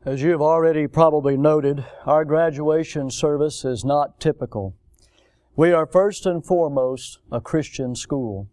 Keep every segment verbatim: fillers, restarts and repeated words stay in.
As you have already probably noted, our graduation service is not typical. We are first and foremost a Christian school.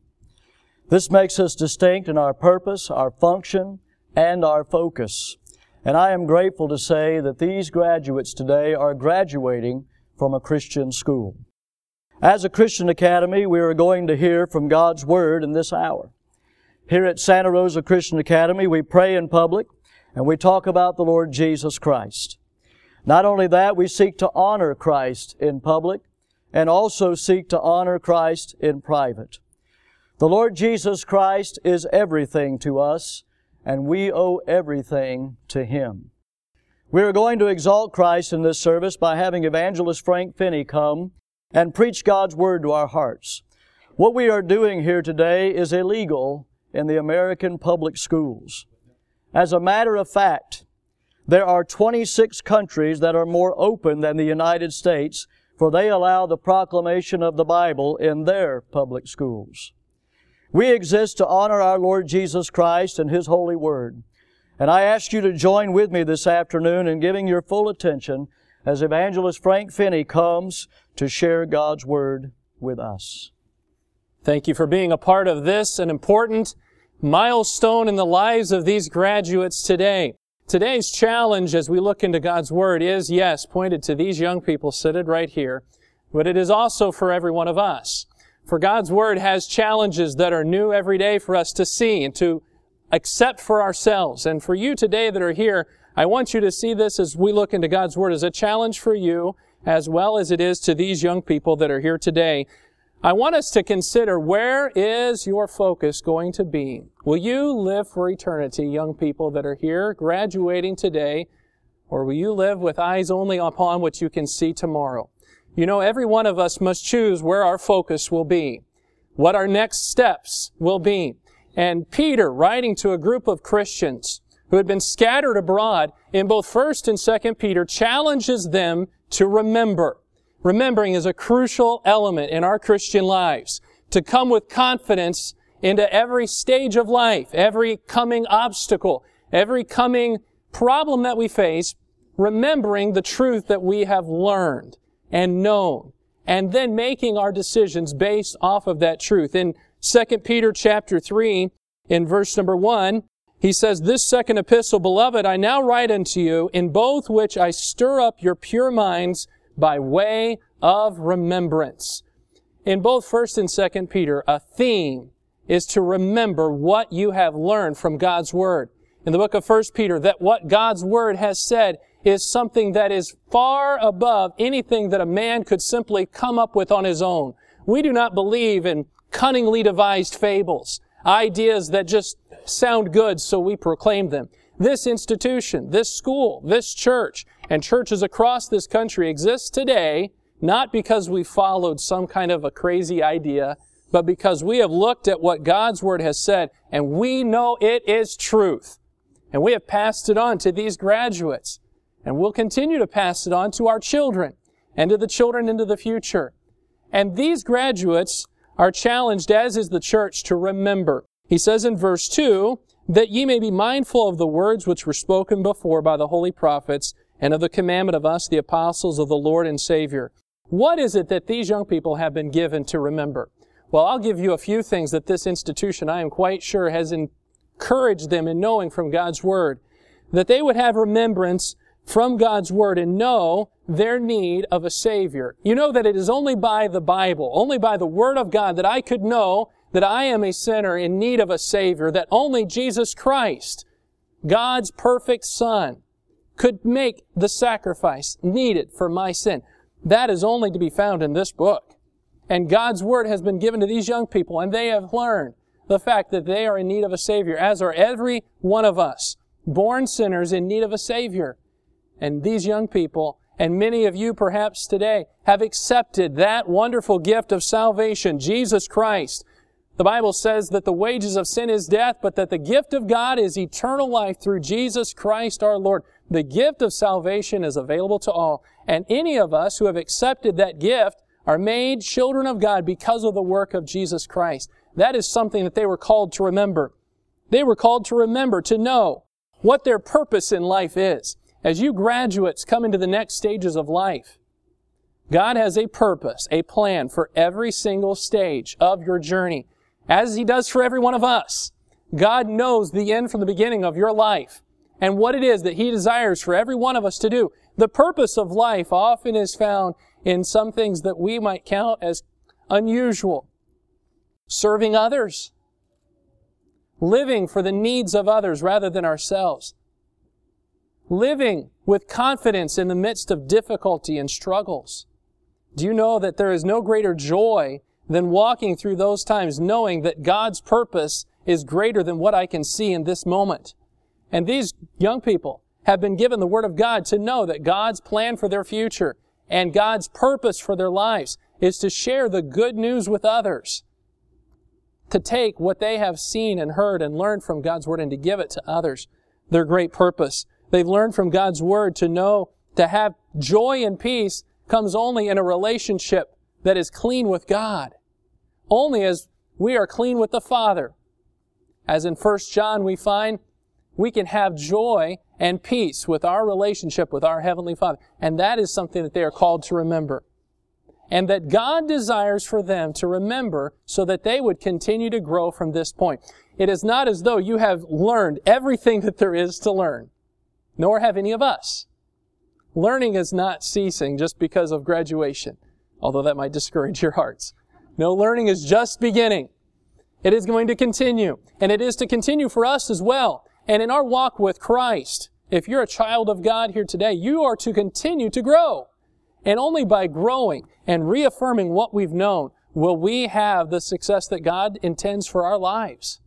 This makes us distinct in our purpose, our function, and our focus. And I am grateful to say that these graduates today are graduating from a Christian school. As a Christian academy, we are going to hear from God's Word in this hour. Here at Santa Rosa Christian Academy, we pray in public, and we talk about the Lord Jesus Christ. Not only that, we seek to honor Christ in public and also seek to honor Christ in private. The Lord Jesus Christ is everything to us, and we owe everything to Him. We are going to exalt Christ in this service by having Evangelist Frank Finney come and preach God's Word to our hearts. What we are doing here today is illegal in the American public schools. As a matter of fact, there are twenty-six countries that are more open than the United States, for they allow the proclamation of the Bible in their public schools. We exist to honor our Lord Jesus Christ and His holy Word. And I ask you to join with me this afternoon in giving your full attention as Evangelist Frank Finney comes to share God's Word with us. Thank you for being a part of this, an important milestone in the lives of these graduates today. Today's challenge as we look into God's Word is, yes, pointed to these young people seated right here, but it is also for every one of us. For God's Word has challenges that are new every day for us to see and to accept for ourselves. And for you today that are here, I want you to see this as we look into God's Word as a challenge for you as well as it is to these young people that are here today. I want us to consider, where is your focus going to be? Will you live for eternity, young people that are here graduating today, or will you live with eyes only upon what you can see tomorrow? You know, every one of us must choose where our focus will be, what our next steps will be. And Peter, writing to a group of Christians who had been scattered abroad in both First and Second Peter, challenges them to remember. Remembering is a crucial element in our Christian lives, to come with confidence into every stage of life, every coming obstacle, every coming problem that we face, remembering the truth that we have learned and known, and then making our decisions based off of that truth. In Second Peter chapter three, in verse number one, he says, "This second epistle, beloved, I now write unto you, in both which I stir up your pure minds by way of remembrance." In both First and Second Peter, a theme is to remember what you have learned from God's Word. In the book of First Peter, that what God's Word has said is something that is far above anything that a man could simply come up with on his own. We do not believe in cunningly devised fables, ideas that just sound good, so we proclaim them. This institution, this school, this church, and churches across this country exist today not because we followed some kind of a crazy idea, but because we have looked at what God's Word has said, and we know it is truth. And we have passed it on to these graduates, and we'll continue to pass it on to our children, and to the children into the future. And these graduates are challenged, as is the church, to remember. He says in verse two, "That ye may be mindful of the words which were spoken before by the holy prophets, and of the commandment of us, the apostles of the Lord and Savior." What is it that these young people have been given to remember? Well, I'll give you a few things that this institution, I am quite sure, has encouraged them in knowing from God's Word. That they would have remembrance from God's Word and know their need of a Savior. You know that it is only by the Bible, only by the Word of God, that I could know that I am a sinner in need of a Savior, that only Jesus Christ, God's perfect Son, could make the sacrifice needed for my sin. That is only to be found in this book. And God's Word has been given to these young people, and they have learned the fact that they are in need of a Savior, as are every one of us, born sinners in need of a Savior. And these young people, and many of you perhaps today, have accepted that wonderful gift of salvation, Jesus Christ. The Bible says that the wages of sin is death, but that the gift of God is eternal life through Jesus Christ our Lord. The gift of salvation is available to all. And any of us who have accepted that gift are made children of God because of the work of Jesus Christ. That is something that they were called to remember. They were called to remember, to know what their purpose in life is. As you graduates come into the next stages of life, God has a purpose, a plan for every single stage of your journey, as He does for every one of us. God knows the end from the beginning of your life and what it is that He desires for every one of us to do. The purpose of life often is found in some things that we might count as unusual. Serving others. Living for the needs of others rather than ourselves. Living with confidence in the midst of difficulty and struggles. Do you know that there is no greater joy than walking through those times knowing that God's purpose is greater than what I can see in this moment? And these young people have been given the Word of God to know that God's plan for their future and God's purpose for their lives is to share the good news with others, to take what they have seen and heard and learned from God's Word and to give it to others. Their great purpose. They've learned from God's Word to know to have joy and peace comes only in a relationship that is clean with God. Only as we are clean with the Father. As in First John we find, we can have joy and peace with our relationship with our Heavenly Father. And that is something that they are called to remember. And that God desires for them to remember so that they would continue to grow from this point. It is not as though you have learned everything that there is to learn, nor have any of us. Learning is not ceasing just because of graduation, although that might discourage your hearts. No, learning is just beginning. It is going to continue, and it is to continue for us as well. And in our walk with Christ, if you're a child of God here today, you are to continue to grow. And only by growing and reaffirming what we've known will we have the success that God intends for our lives.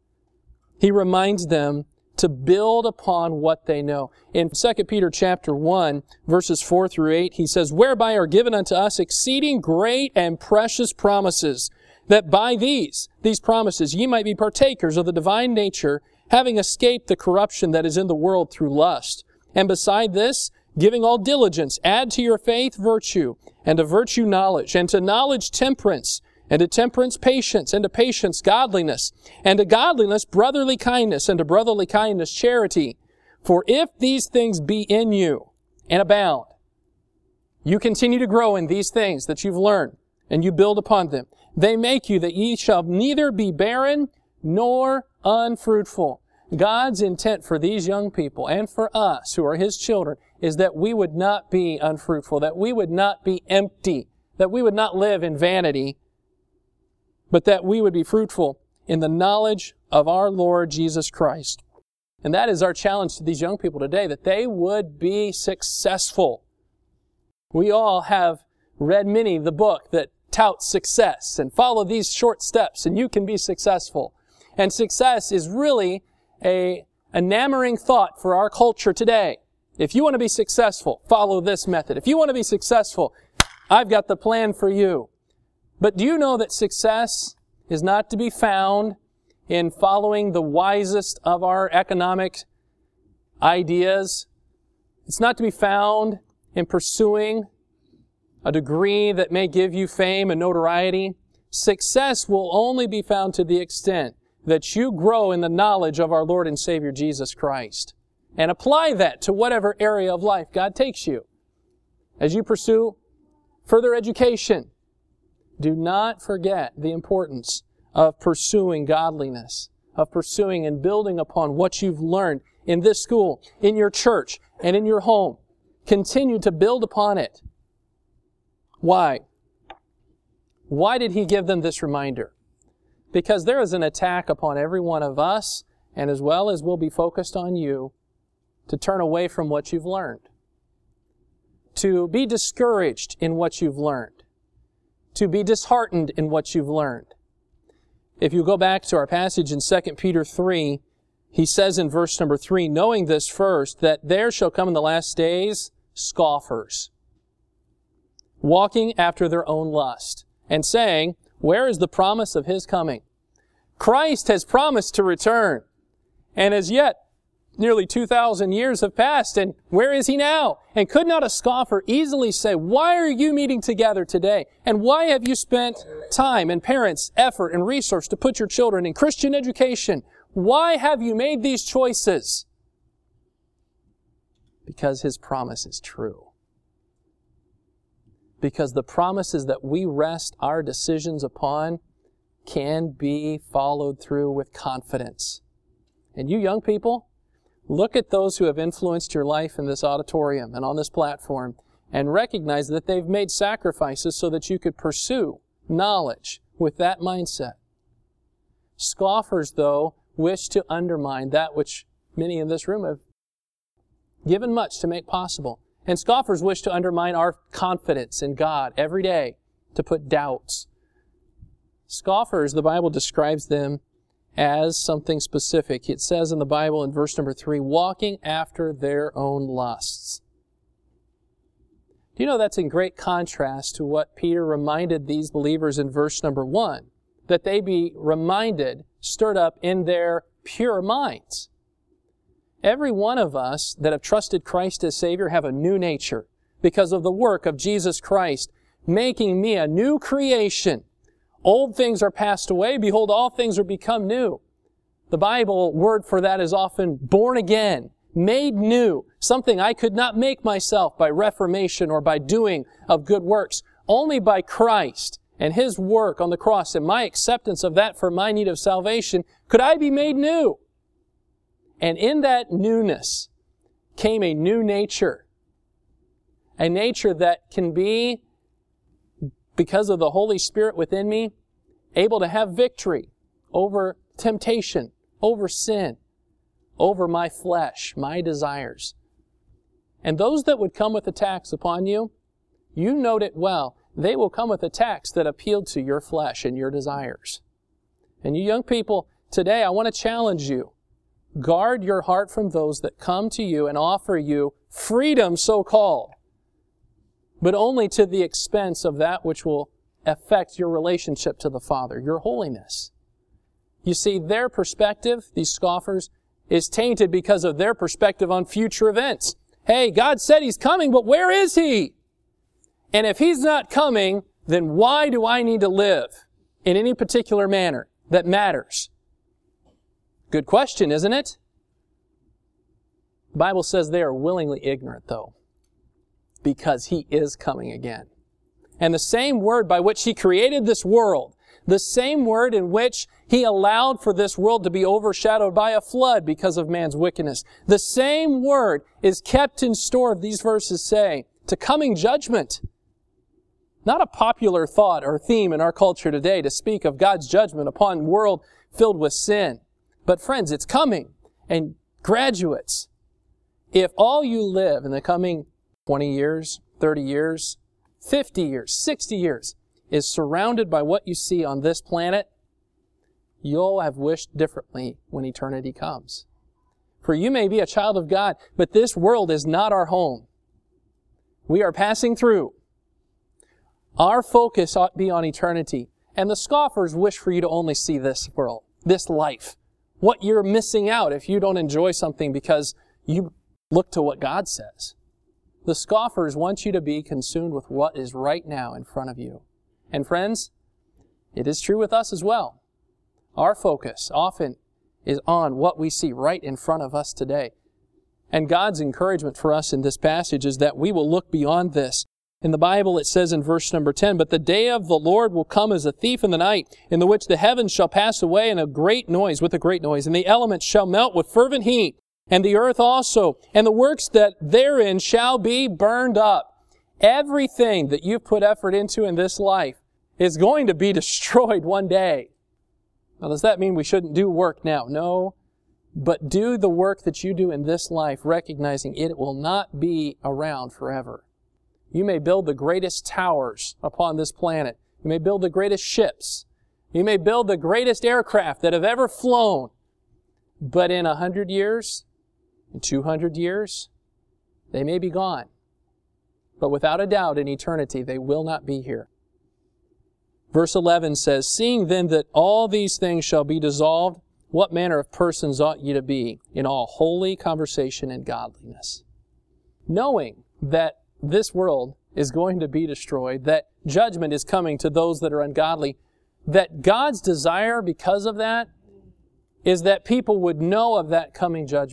He reminds them to build upon what they know. In Second Peter chapter one, verses four through eight, he says, "Whereby are given unto us exceeding great and precious promises, that by these, these promises, ye might be partakers of the divine nature, having escaped the corruption that is in the world through lust. And beside this, giving all diligence, add to your faith virtue, and to virtue knowledge, and to knowledge temperance, and to temperance patience, and to patience godliness, and to godliness brotherly kindness, and to brotherly kindness charity. For if these things be in you and abound," you continue to grow in these things that you've learned, and you build upon them, "they make you that ye shall neither be barren nor unfruitful." God's intent for these young people and for us who are His children is that we would not be unfruitful, that we would not be empty, that we would not live in vanity, but that we would be fruitful in the knowledge of our Lord Jesus Christ. And that is our challenge to these young people today, that they would be successful. We all have read many the book that touts success and follow these short steps and you can be successful. And success is really a enamoring thought for our culture today. If you want to be successful, follow this method. If you want to be successful, I've got the plan for you. But do you know that success is not to be found in following the wisest of our economic ideas? It's not to be found in pursuing a degree that may give you fame and notoriety. Success will only be found to the extent that you grow in the knowledge of our Lord and Savior Jesus Christ. And apply that to whatever area of life God takes you. As you pursue further education, do not forget the importance of pursuing godliness, of pursuing and building upon what you've learned in this school, in your church, and in your home. Continue to build upon it. Why? Why did He give them this reminder? Because there is an attack upon every one of us, and as well as will be focused on you, to turn away from what you've learned. To be discouraged in what you've learned. To be disheartened in what you've learned. If you go back to our passage in Second Peter three, he says in verse number three, "Knowing this first, that there shall come in the last days scoffers, walking after their own lust, and saying, where is the promise of His coming?" Christ has promised to return. And as yet, nearly two thousand years have passed, and where is He now? And could not a scoffer easily say, why are you meeting together today? And why have you spent time and parents' effort and resource to put your children in Christian education? Why have you made these choices? Because His promise is true. Because the promises that we rest our decisions upon can be followed through with confidence. And you young people, look at those who have influenced your life in this auditorium and on this platform and recognize that they've made sacrifices so that you could pursue knowledge with that mindset. Scoffers, though, wish to undermine that which many in this room have given much to make possible. And scoffers wish to undermine our confidence in God every day, to put doubts. Scoffers, the Bible describes them as something specific. It says in the Bible in verse number three, walking after their own lusts. Do you know that's in great contrast to what Peter reminded these believers in verse number one? That they be reminded, stirred up in their pure minds. Every one of us that have trusted Christ as Savior have a new nature because of the work of Jesus Christ, making me a new creation. Old things are passed away. Behold, all things are become new. The Bible word for that is often born again, made new, something I could not make myself by reformation or by doing of good works. Only by Christ and His work on the cross and my acceptance of that for my need of salvation could I be made new. And in that newness came a new nature. A nature that can be, because of the Holy Spirit within me, able to have victory over temptation, over sin, over my flesh, my desires. And those that would come with attacks upon you, you note it well, they will come with attacks that appeal to your flesh and your desires. And you young people, today I want to challenge you. Guard your heart from those that come to you and offer you freedom, so-called, but only to the expense of that which will affect your relationship to the Father, your holiness. You see, their perspective, these scoffers, is tainted because of their perspective on future events. Hey, God said He's coming, but where is He? And if He's not coming, then why do I need to live in any particular manner that matters? Good question, isn't it? The Bible says they are willingly ignorant, though, because He is coming again. And the same word by which He created this world, the same word in which He allowed for this world to be overshadowed by a flood because of man's wickedness, the same word is kept in store, these verses say, to coming judgment. Not a popular thought or theme in our culture today to speak of God's judgment upon a world filled with sin. But friends, it's coming. And graduates, if all you live in the coming twenty years, thirty years, fifty years, sixty years is surrounded by what you see on this planet, you'll have wished differently when eternity comes. For you may be a child of God, but this world is not our home. We are passing through. Our focus ought to be on eternity. And the scoffers wish for you to only see this world, this life. What you're missing out if you don't enjoy something because you look to what God says. The scoffers want you to be consumed with what is right now in front of you. And friends, it is true with us as well. Our focus often is on what we see right in front of us today. And God's encouragement for us in this passage is that we will look beyond this. In the Bible it says in verse number ten, but the day of the Lord will come as a thief in the night, in the which the heavens shall pass away in a great noise, with a great noise, and the elements shall melt with fervent heat, and the earth also, and the works that therein shall be burned up. Everything that you've put effort into in this life is going to be destroyed one day. Now, does that mean we shouldn't do work now? No. But do the work that you do in this life, recognizing it will not be around forever. You may build the greatest towers upon this planet. You may build the greatest ships. You may build the greatest aircraft that have ever flown. But in a hundred years, in two hundred years, they may be gone. But without a doubt, in eternity, they will not be here. Verse eleven says, seeing then that all these things shall be dissolved, what manner of persons ought ye to be in all holy conversation and godliness? Knowing that this world is going to be destroyed, that judgment is coming to those that are ungodly, that God's desire because of that is that people would know of that coming judgment,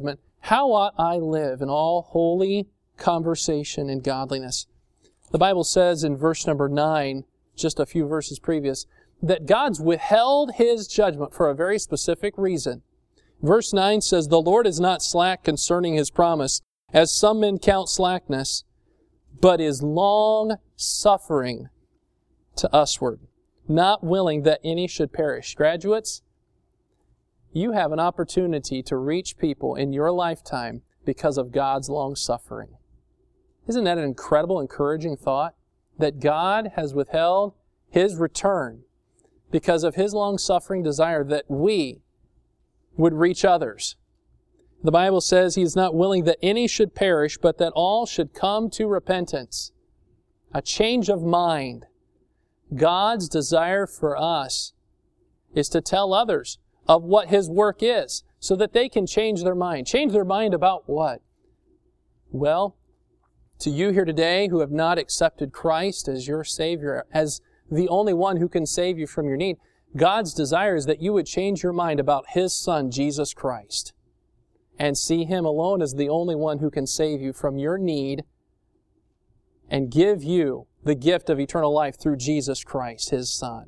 How ought I live in all holy conversation and godliness? The Bible says in verse number nine, just a few verses previous, that God's withheld His judgment for a very specific reason. Verse nine says, "The Lord is not slack concerning His promise, as some men count slackness, but is long-suffering to usward, not willing that any should perish." Graduates, you have an opportunity to reach people in your lifetime because of God's long-suffering. Isn't that an incredible, encouraging thought? That God has withheld His return because of His long-suffering desire that we would reach others. The Bible says He is not willing that any should perish, but that all should come to repentance. A change of mind. God's desire for us is to tell others of what His work is, so that they can change their mind. Change their mind about what? Well, to you here today who have not accepted Christ as your Savior, as the only one who can save you from your need, God's desire is that you would change your mind about His Son, Jesus Christ, and see Him alone as the only one who can save you from your need and give you the gift of eternal life through Jesus Christ, His Son.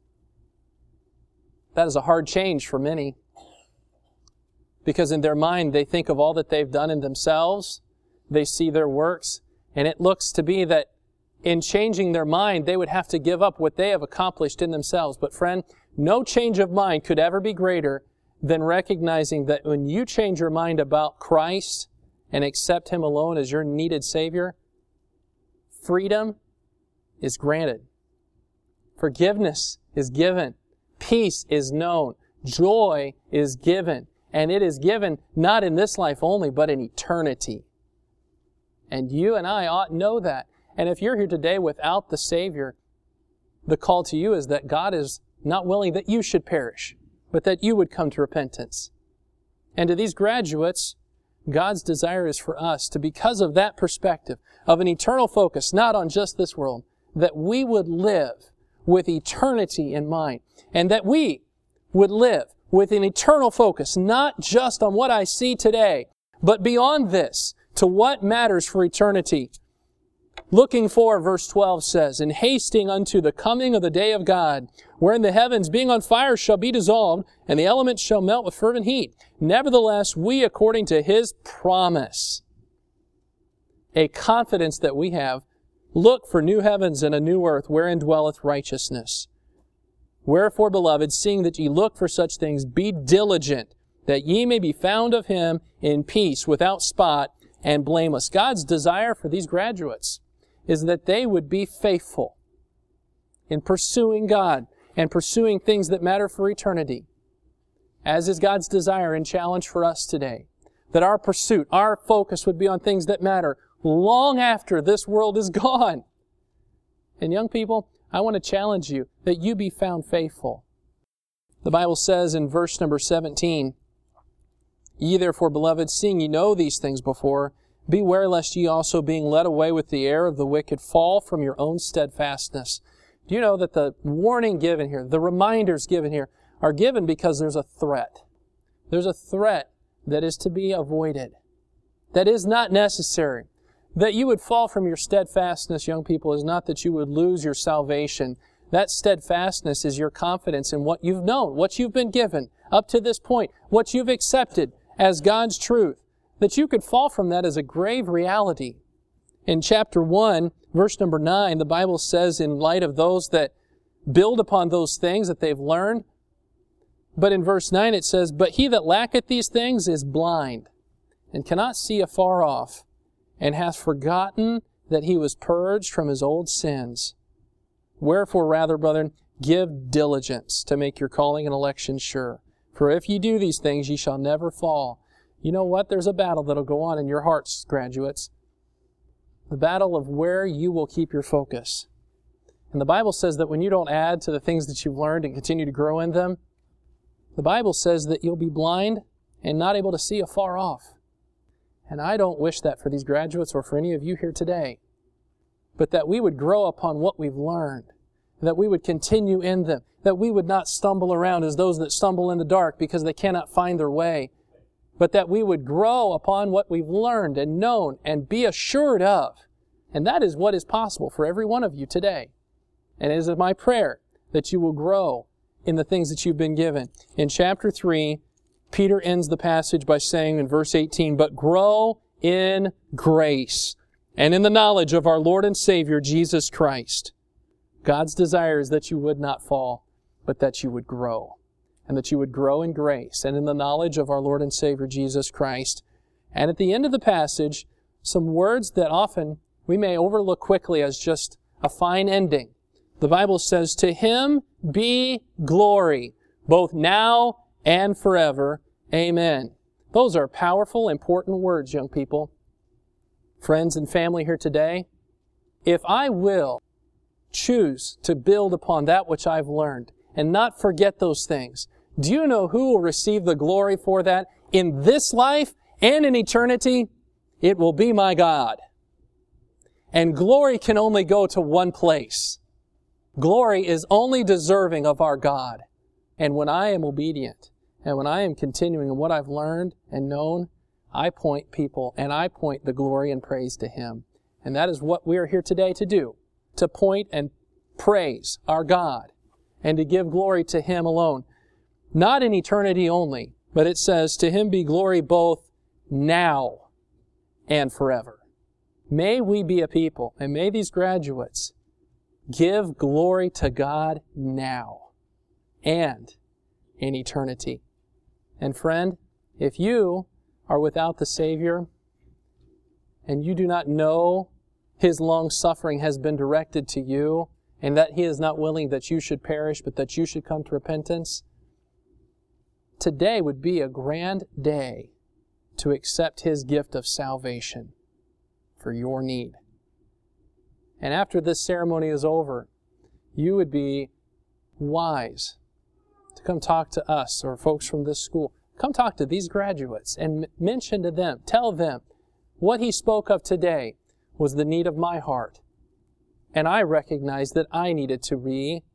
That is a hard change for many, because in their mind they think of all that they've done in themselves. They see their works, and it looks to be that in changing their mind, they would have to give up what they have accomplished in themselves. But friend, no change of mind could ever be greater than recognizing that when you change your mind about Christ and accept Him alone as your needed Savior, freedom is granted. Forgiveness is given. Peace is known. Joy is given. And it is given not in this life only, but in eternity. And you and I ought to know that. And if you're here today without the Savior, the call to you is that God is not willing that you should perish, but that you would come to repentance. And to these graduates, God's desire is for us to, because of that perspective, of an eternal focus, not on just this world, that we would live with eternity in mind, and that we would live with an eternal focus, not just on what I see today, but beyond this, to what matters for eternity. Looking for, verse twelve says, "And hasting unto the coming of the day of God, wherein the heavens being on fire shall be dissolved, and the elements shall melt with fervent heat. Nevertheless, we, according to His promise," a confidence that we have, "look for new heavens and a new earth, wherein dwelleth righteousness. Wherefore, beloved, seeing that ye look for such things, be diligent, that ye may be found of Him in peace, without spot, and blameless." God's desire for these graduates is that they would be faithful in pursuing God and pursuing things that matter for eternity, as is God's desire and challenge for us today. That our pursuit, our focus would be on things that matter long after this world is gone. And young people, I want to challenge you that you be found faithful. The Bible says in verse number seventeen, "Ye therefore, beloved, seeing ye know these things before, beware lest ye also, being led away with the error of the wicked, fall from your own steadfastness." Do you know that the warning given here, the reminders given here, are given because there's a threat. There's a threat that is to be avoided, that is not necessary. That you would fall from your steadfastness, young people, is not that you would lose your salvation. That steadfastness is your confidence in what you've known, what you've been given up to this point, what you've accepted as God's truth. That you could fall from that is a grave reality. In chapter one, verse number nine, the Bible says, in light of those that build upon those things that they've learned, but in verse nine it says, "But he that lacketh these things is blind, and cannot see afar off, and hath forgotten that he was purged from his old sins. Wherefore, rather, brethren, give diligence to make your calling and election sure. For if ye do these things, ye shall never fall." You know what? There's a battle that'll go on in your hearts, graduates. The battle of where you will keep your focus. And the Bible says that when you don't add to the things that you've learned and continue to grow in them, the Bible says that you'll be blind and not able to see afar off. And I don't wish that for these graduates or for any of you here today, but that we would grow upon what we've learned, that we would continue in them, that we would not stumble around as those that stumble in the dark because they cannot find their way, but that we would grow upon what we've learned and known and be assured of. And that is what is possible for every one of you today. And it is my prayer that you will grow in the things that you've been given. In chapter three, Peter ends the passage by saying in verse eighteen, "But grow in grace and in the knowledge of our Lord and Savior, Jesus Christ." God's desire is that you would not fall, but that you would grow. And that you would grow in grace and in the knowledge of our Lord and Savior, Jesus Christ. And at the end of the passage, some words that often we may overlook quickly as just a fine ending. The Bible says, "To Him be glory, both now and forever. Amen." Those are powerful, important words, young people. Friends and family here today, if I will choose to build upon that which I've learned and not forget those things, do you know who will receive the glory for that in this life and in eternity? It will be my God. And glory can only go to one place. Glory is only deserving of our God. And when I am obedient, and when I am continuing in what I've learned and known, I point people and I point the glory and praise to Him. And that is what we are here today to do, to point and praise our God and to give glory to Him alone. Not in eternity only, but it says, "To Him be glory both now and forever." May we be a people, and may these graduates give glory to God now and in eternity. And friend, if you are without the Savior and you do not know His long suffering has been directed to you and that He is not willing that you should perish but that you should come to repentance, today would be a grand day to accept His gift of salvation for your need. And after this ceremony is over, you would be wise to come talk to us or folks from this school. Come talk to these graduates and mention to them, tell them, what he spoke of today was the need of my heart. And I recognized that I needed to be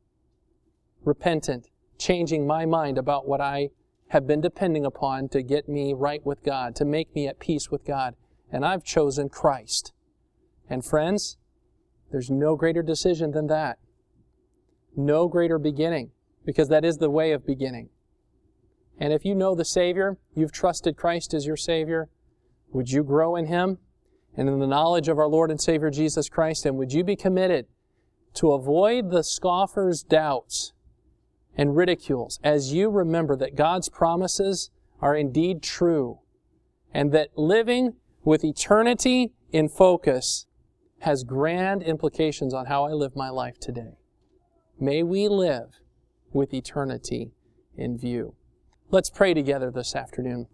repentant, changing my mind about what I have been depending upon to get me right with God, to make me at peace with God. And I've chosen Christ. And friends, there's no greater decision than that. No greater beginning, because that is the way of beginning. And if you know the Savior, you've trusted Christ as your Savior, would you grow in Him and in the knowledge of our Lord and Savior Jesus Christ? And would you be committed to avoid the scoffer's doubts and ridicules as you remember that God's promises are indeed true and that living with eternity in focus has grand implications on how I live my life today. May we live with eternity in view. Let's pray together this afternoon.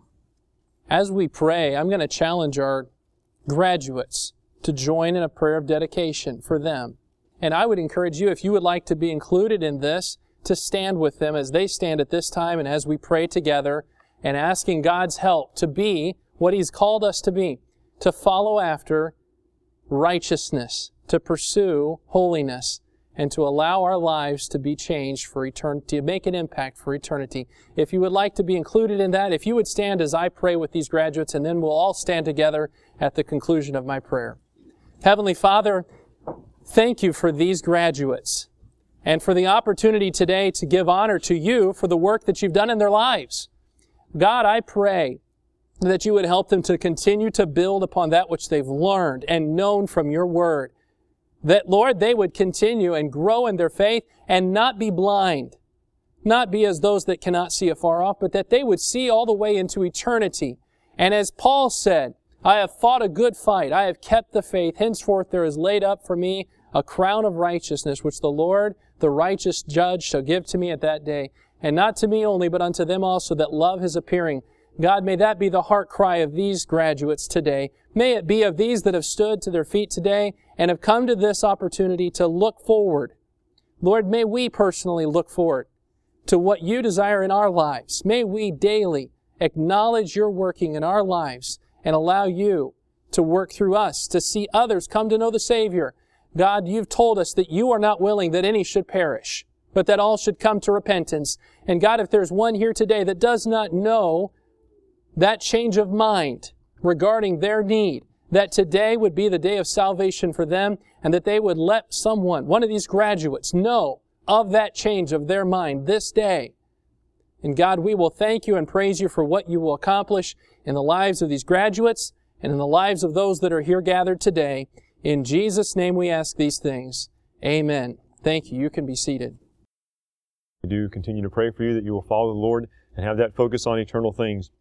As we pray, I'm going to challenge our graduates to join in a prayer of dedication for them. And I would encourage you, if you would like to be included in this, to stand with them as they stand at this time and as we pray together and asking God's help to be what He's called us to be, to follow after righteousness, to pursue holiness, and to allow our lives to be changed for eternity, to make an impact for eternity. If you would like to be included in that, if you would stand as I pray with these graduates, and then we'll all stand together at the conclusion of my prayer. Heavenly Father, thank You for these graduates and for the opportunity today to give honor to You for the work that You've done in their lives. God, I pray that You would help them to continue to build upon that which they've learned and known from Your Word. That, Lord, they would continue and grow in their faith and not be blind, not be as those that cannot see afar off, but that they would see all the way into eternity. And as Paul said, I have fought a good fight, I have kept the faith, henceforth there is laid up for me a crown of righteousness, which the Lord, the righteous judge, shall give to me at that day. And not to me only, but unto them also that love His appearing. God, may that be the heart cry of these graduates today. May it be of these that have stood to their feet today and have come to this opportunity to look forward. Lord, may we personally look forward to what You desire in our lives. May we daily acknowledge Your working in our lives and allow You to work through us to see others come to know the Savior. God, You've told us that You are not willing that any should perish, but that all should come to repentance. And God, if there's one here today that does not know that change of mind regarding their need, that today would be the day of salvation for them, and that they would let someone, one of these graduates, know of that change of their mind this day. And God, we will thank you and praise you for what you will accomplish in the lives of these graduates and in the lives of those that are here gathered today. In Jesus' name we ask these things. Amen. Thank you. You can be seated. I do continue to pray for you that you will follow the Lord and have that focus on eternal things.